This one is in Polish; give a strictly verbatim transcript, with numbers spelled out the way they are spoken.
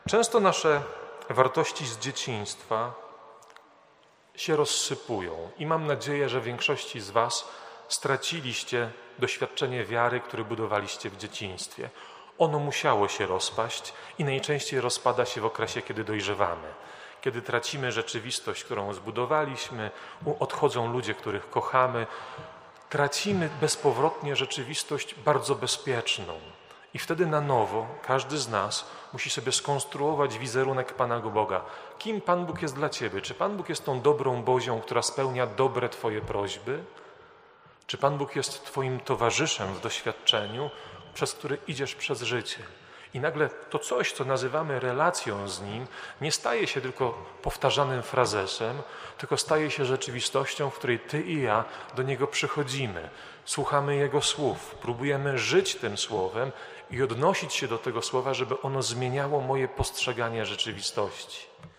Często nasze wartości z dzieciństwa się rozsypują i mam nadzieję, że większości z was straciliście doświadczenie wiary, które budowaliście w dzieciństwie. Ono musiało się rozpaść i najczęściej rozpada się w okresie, kiedy dojrzewamy. Kiedy tracimy rzeczywistość, którą zbudowaliśmy, odchodzą ludzie, których kochamy, tracimy bezpowrotnie rzeczywistość bardzo bezpieczną. I wtedy na nowo każdy z nas musi sobie skonstruować wizerunek Pana Boga. Kim Pan Bóg jest dla ciebie? Czy Pan Bóg jest tą dobrą Bozią, która spełnia dobre twoje prośby? Czy Pan Bóg jest twoim towarzyszem w doświadczeniu, przez który idziesz przez życie? I nagle to coś, co nazywamy relacją z Nim, nie staje się tylko powtarzanym frazesem, tylko staje się rzeczywistością, w której ty i ja do Niego przychodzimy. Słuchamy Jego słów, próbujemy żyć tym słowem i odnosić się do tego słowa, żeby ono zmieniało moje postrzeganie rzeczywistości.